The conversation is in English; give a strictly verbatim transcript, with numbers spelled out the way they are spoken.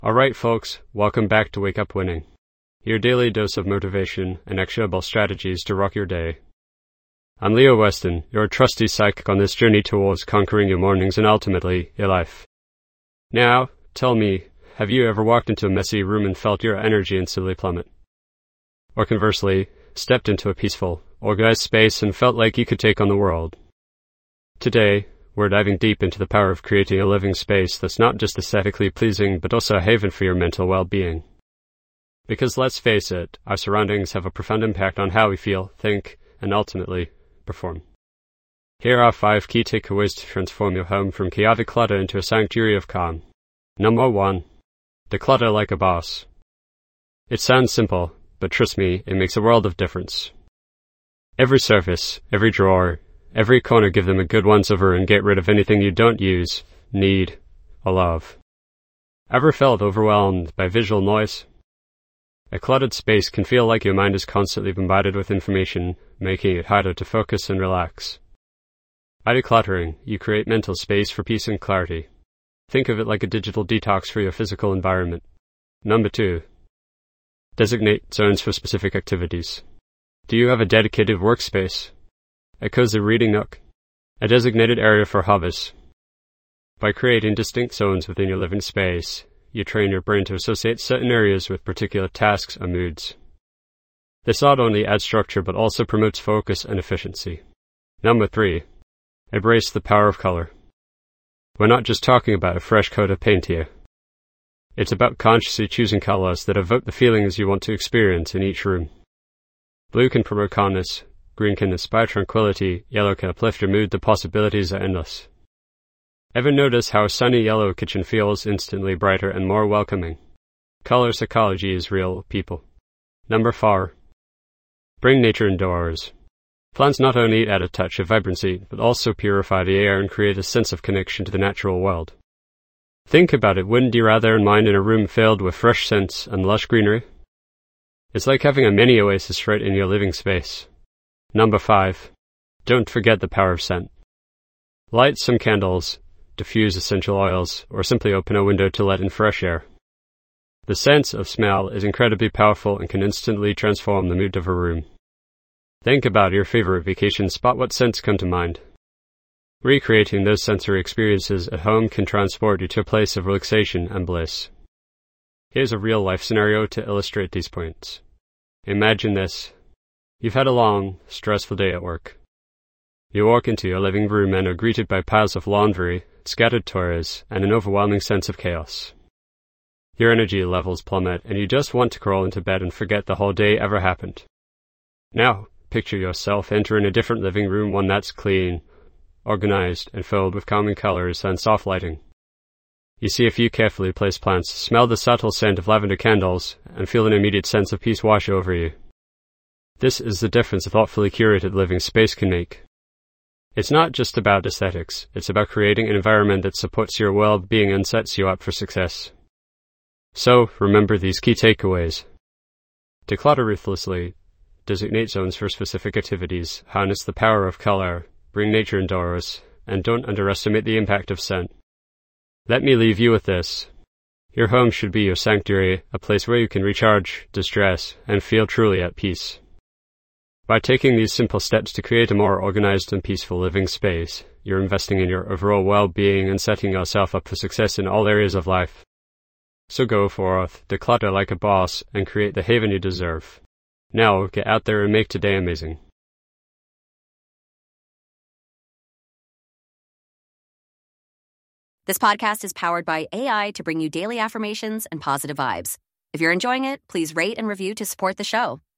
Alright folks, welcome back to Wake Up Winning, your daily dose of motivation and actionable strategies to rock your day. I'm Leo Weston, your trusty psychic on this journey towards conquering your mornings and ultimately, your life. Now, tell me, have you ever walked into a messy room and felt your energy instantly plummet? Or conversely, stepped into a peaceful, organized space and felt like you could take on the world? Today, we're diving deep into the power of creating a living space that's not just aesthetically pleasing but also a haven for your mental well-being. Because let's face it, our surroundings have a profound impact on how we feel, think, and ultimately perform. Here are five key takeaways to transform your home from chaotic clutter into a sanctuary of calm. Number one, declutter like a boss. It sounds simple, but trust me, it makes a world of difference. Every surface, every drawer, every corner, give them a good once-over and get rid of anything you don't use, need, or love. Ever felt overwhelmed by visual noise? A cluttered space can feel like your mind is constantly bombarded with information, making it harder to focus and relax. By decluttering, you create mental space for peace and clarity. Think of it like a digital detox for your physical environment. Number two, designate zones for specific activities. Do you have a dedicated workspace? A cozy reading nook? A designated area for hobbies? By creating distinct zones within your living space, you train your brain to associate certain areas with particular tasks or moods. This not only adds structure but also promotes focus and efficiency. Number three, embrace the power of color. We're not just talking about a fresh coat of paint here. It's about consciously choosing colors that evoke the feelings you want to experience in each room. Blue can promote calmness, green can inspire tranquility, yellow can uplift your mood. The possibilities are endless. Ever notice how a sunny yellow kitchen feels instantly brighter and more welcoming? Color psychology is real, people. Number four, bring nature indoors. Plants not only add a touch of vibrancy, but also purify the air and create a sense of connection to the natural world. Think about it, wouldn't you rather unwind in a room filled with fresh scents and lush greenery? It's like having a mini oasis right in your living space. Number five, don't forget the power of scent. Light some candles, diffuse essential oils, or simply open a window to let in fresh air. The sense of smell is incredibly powerful and can instantly transform the mood of a room. Think about your favorite vacation spot. What scents come to mind? Recreating those sensory experiences at home can transport you to a place of relaxation and bliss. Here's a real-life scenario to illustrate these points. Imagine this. You've had a long, stressful day at work. You walk into your living room and are greeted by piles of laundry, scattered toys, and an overwhelming sense of chaos. Your energy levels plummet, and you just want to crawl into bed and forget the whole day ever happened. Now, picture yourself entering a different living room, one that's clean, organized, and filled with calming colors and soft lighting. You see a few carefully placed plants, smell the subtle scent of lavender candles, and feel an immediate sense of peace wash over you. This is the difference a thoughtfully curated living space can make. It's not just about aesthetics, it's about creating an environment that supports your well-being and sets you up for success. So, remember these key takeaways. Declutter ruthlessly, designate zones for specific activities, harness the power of color, bring nature indoors, and don't underestimate the impact of scent. Let me leave you with this. Your home should be your sanctuary, a place where you can recharge, distress, and feel truly at peace. By taking these simple steps to create a more organized and peaceful living space, you're investing in your overall well-being and setting yourself up for success in all areas of life. So go forth, declutter like a boss, and create the haven you deserve. Now, get out there and make today amazing. This podcast is powered by A I to bring you daily affirmations and positive vibes. If you're enjoying it, please rate and review to support the show.